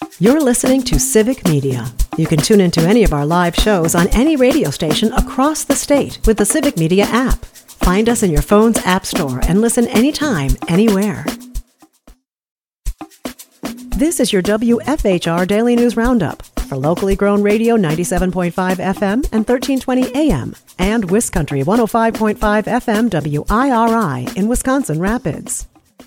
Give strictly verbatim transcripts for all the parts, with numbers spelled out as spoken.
You're listening to Civic Media. You can tune into any of our live shows on any radio station across the state with the Civic Media app. Find us in your phone's app store and listen anytime, anywhere. This is your W F H R Daily News Roundup for locally grown radio ninety-seven point five F M and thirteen twenty A M and WisCountry one oh five point five F M W I R I in Wisconsin Rapids.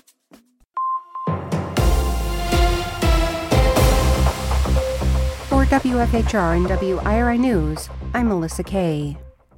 For W F H R and W I R I News, I'm Melissa Kay.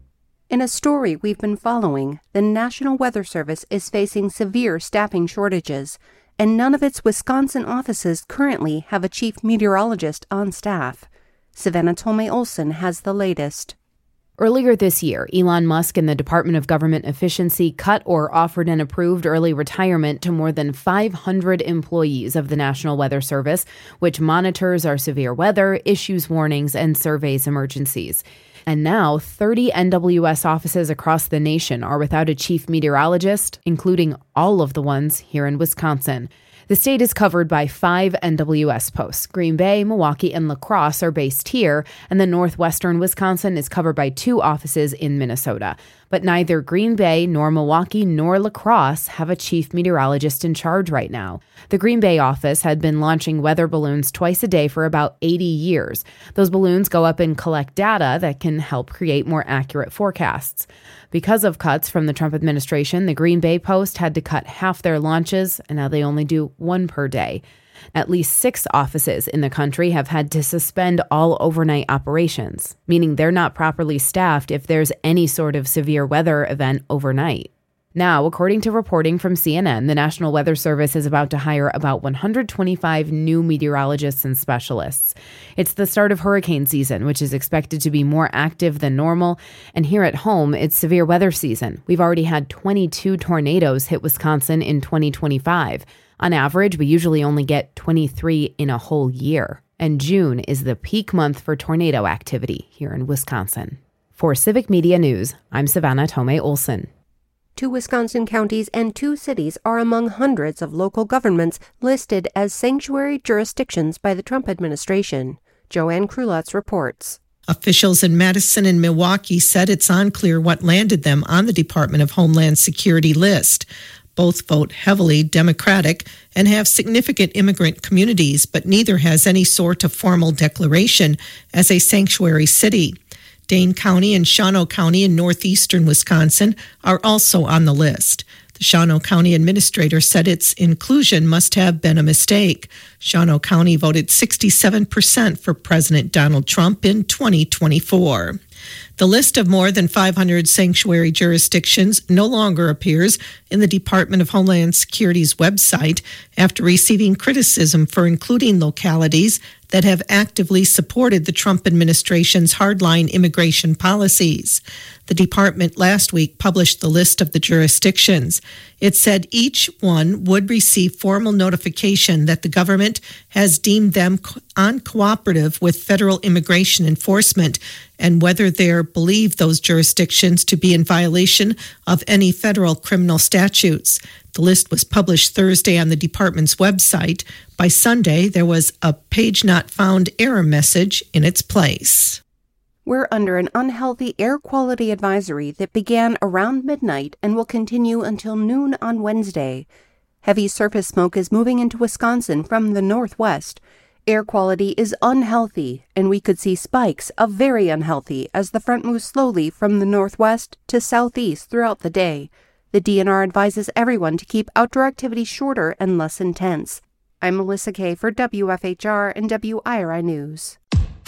In a story we've been following, the National Weather Service is facing severe staffing shortages, and none of its Wisconsin offices currently have a chief meteorologist on staff. Savannah Tomei-Olson has the latest. Earlier this year, Elon Musk and the Department of Government Efficiency cut or offered an approved early retirement to more than five hundred employees of the National Weather Service, which monitors our severe weather, issues warnings, and surveys emergencies. And now, thirty N W S offices across the nation are without a chief meteorologist, including all of the ones here in Wisconsin. The state is covered by five N W S posts. Green Bay, Milwaukee, and La Crosse are based here, and the northwestern Wisconsin is covered by two offices in Minnesota. But neither Green Bay nor Milwaukee nor La Crosse have a chief meteorologist in charge right now. The Green Bay office had been launching weather balloons twice a day for about eighty years. Those balloons go up and collect data that can help create more accurate forecasts. Because of cuts from the Trump administration, the Green Bay Post had to cut half their launches, and now they only do one per day. At least six offices in the country have had to suspend all overnight operations, meaning they're not properly staffed if there's any sort of severe weather event overnight. Now, according to reporting from C N N, the National Weather Service is about to hire about one hundred twenty-five new meteorologists and specialists. It's the start of hurricane season, which is expected to be more active than normal. And here at home, it's severe weather season. We've already had twenty-two tornadoes hit Wisconsin in twenty twenty-five. On average, we usually only get twenty-three in a whole year. And June is the peak month for tornado activity here in Wisconsin. For Civic Media News, I'm Savannah Tomei-Olson. Two Wisconsin counties and two cities are among hundreds of local governments listed as sanctuary jurisdictions by the Trump administration. Joanne Krulotz reports. Officials in Madison and Milwaukee said it's unclear what landed them on the Department of Homeland Security list. Both vote heavily Democratic and have significant immigrant communities, but neither has any sort of formal declaration as a sanctuary city. Dane County and Shawano County in northeastern Wisconsin are also on the list. The Shawano County administrator said its inclusion must have been a mistake. Shawano County voted sixty-seven percent for President Donald Trump in twenty twenty-four. The list of more than five hundred sanctuary jurisdictions no longer appears in the Department of Homeland Security's website after receiving criticism for including localities that have actively supported the Trump administration's hardline immigration policies. The department last week published the list of the jurisdictions. It said each one would receive formal notification that the government has deemed them uncooperative with federal immigration enforcement and whether they believe those jurisdictions to be in violation of any federal criminal statutes. The list was published Thursday on the department's website. By Sunday, there was a page not found error message in its place. We're under an unhealthy air quality advisory that began around midnight and will continue until noon on Wednesday. Heavy surface smoke is moving into Wisconsin from the northwest. Air quality is unhealthy, and we could see spikes of very unhealthy as the front moves slowly from the northwest to southeast throughout the day. The D N R advises everyone to keep outdoor activities shorter and less intense. I'm Melissa Kay for W F H R and W I R I News.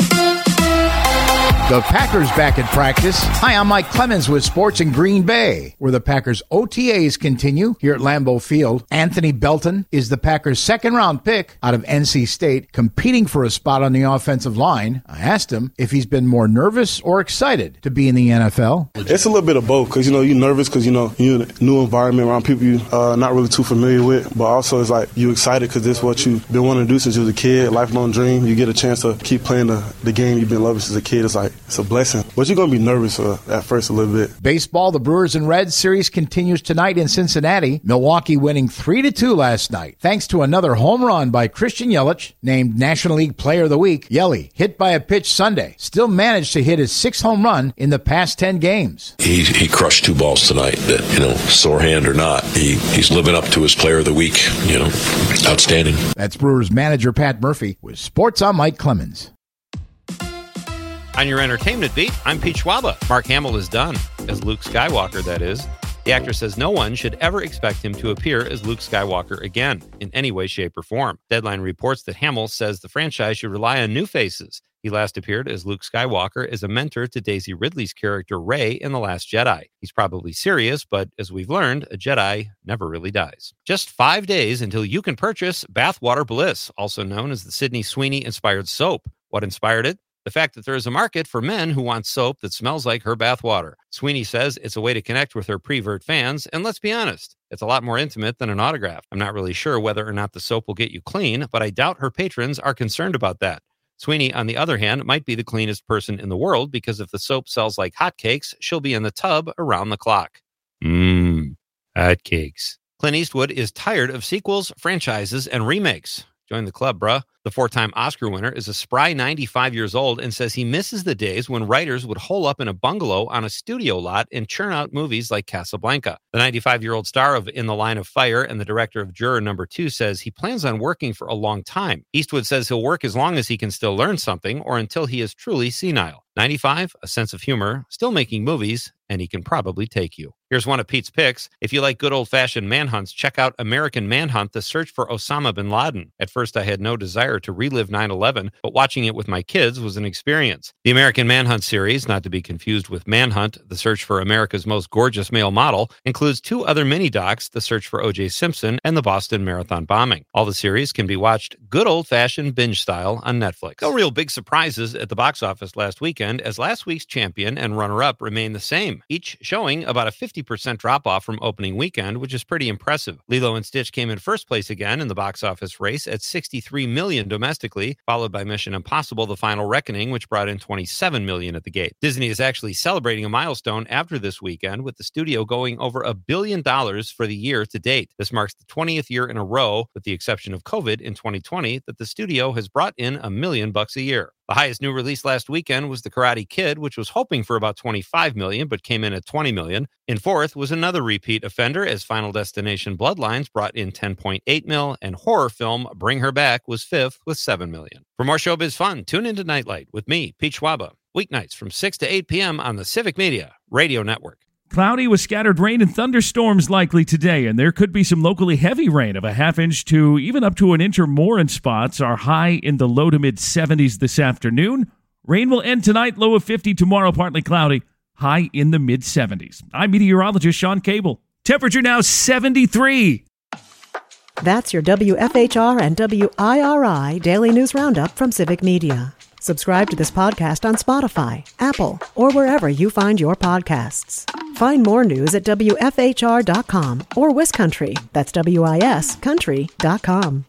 The Packers back at practice. Hi, I'm Mike Clemens with Sports in Green Bay, where the Packers O T As continue here at Lambeau Field. Anthony Belton is the Packers' second-round pick out of N C State, competing for a spot on the offensive line. I asked him if he's been more nervous or excited to be in the N F L. It's a little bit of both, because, you know, you're nervous because, you know, you're in a new environment around people you're uh, not really too familiar with, but also it's like you're excited because this is what you've been wanting to do since you was a kid, lifelong dream. You get a chance to keep playing the, the game you've been loving since a kid. It's like, it's a blessing. But you're going to be nervous uh, at first a little bit. Baseball, the Brewers and Reds series continues tonight in Cincinnati. Milwaukee winning three to two last night, thanks to another home run by Christian Yelich, named National League Player of the Week. Yelly, hit by a pitch Sunday, still managed to hit his sixth home run in the past ten games. He he crushed two balls tonight. That, you know, sore hand or not, he he's living up to his Player of the Week. You know, outstanding. That's Brewers manager Pat Murphy with Sports on Mike Clemens. On your entertainment beat, I'm Pete Schwaba. Mark Hamill is done, as Luke Skywalker, that is. The actor says no one should ever expect him to appear as Luke Skywalker again, in any way, shape, or form. Deadline reports that Hamill says the franchise should rely on new faces. He last appeared as Luke Skywalker as a mentor to Daisy Ridley's character Rey in The Last Jedi. He's probably serious, but as we've learned, a Jedi never really dies. Just five days until you can purchase Bathwater Bliss, also known as the Sydney Sweeney-inspired soap. What inspired it? The fact that there is a market for men who want soap that smells like her bathwater. Sweeney says it's a way to connect with her prevert fans, and let's be honest, it's a lot more intimate than an autograph. I'm not really sure whether or not the soap will get you clean, but I doubt her patrons are concerned about that. Sweeney, on the other hand, might be the cleanest person in the world because if the soap sells like hotcakes, she'll be in the tub around the clock. Mmm, hotcakes. Clint Eastwood is tired of sequels, franchises, and remakes. Join the club, bruh. The four-time Oscar winner is a spry ninety-five years old and says he misses the days when writers would hole up in a bungalow on a studio lot and churn out movies like Casablanca. The ninety-five-year-old star of In the Line of Fire and the director of Juror Number Two says he plans on working for a long time. Eastwood says he'll work as long as he can still learn something or until he is truly senile. ninety-five, a sense of humor, still making movies, and he can probably take you. Here's one of Pete's picks. If you like good old-fashioned manhunts, check out American Manhunt, The Search for Osama bin Laden. At first, I had no desire to relive nine eleven, but watching it with my kids was an experience. The American Manhunt series, not to be confused with Manhunt, The Search for America's Most Gorgeous Male Model, includes two other mini-docs, The Search for O J Simpson and the Boston Marathon Bombing. All the series can be watched good old-fashioned binge style on Netflix. No real big surprises at the box office last weekend, as last week's champion and runner-up remain the same, each showing about a fifty percent drop-off from opening weekend, which is pretty impressive. Lilo and Stitch came in first place again in the box office race at sixty-three million dollars domestically, followed by Mission Impossible: The Final Reckoning, which brought in twenty-seven million dollars at the gate. Disney is actually celebrating a milestone after this weekend, with the studio going over a billion dollars for the year to date. This marks the twentieth year in a row, with the exception of COVID in twenty twenty, that the studio has brought in a million bucks a year. The highest new release last weekend was The Karate Kid, which was hoping for about twenty-five million dollars, but came in at twenty million dollars. In fourth was another repeat offender, as Final Destination Bloodlines brought in ten point eight million dollars, and horror film Bring Her Back was fifth with seven million dollars. For more showbiz fun, tune into Nightlight with me, Pete Schwaba, weeknights from six to eight p.m. on the Civic Media Radio Network. Cloudy with scattered rain and thunderstorms likely today, and there could be some locally heavy rain of a half inch to even up to an inch or more in spots. Our high in the low to mid seventies this afternoon. Rain will end tonight, low of fifty. Tomorrow, partly cloudy, high in the mid seventies. I'm meteorologist Sean Cable. Temperature now seventy-three. That's your W F H R and W I R I Daily News Roundup from Civic Media. Subscribe to this podcast on Spotify, Apple, or wherever you find your podcasts. Find more news at W F H R dot com or WisCountry. That's W I S country dot com.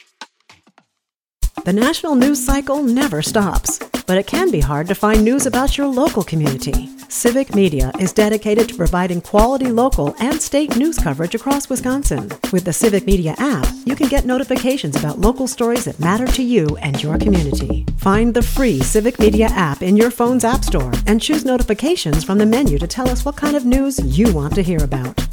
The national news cycle never stops, but it can be hard to find news about your local community. Civic Media is dedicated to providing quality local and state news coverage across Wisconsin. With the Civic Media app, you can get notifications about local stories that matter to you and your community. Find the free Civic Media app in your phone's app store and choose notifications from the menu to tell us what kind of news you want to hear about.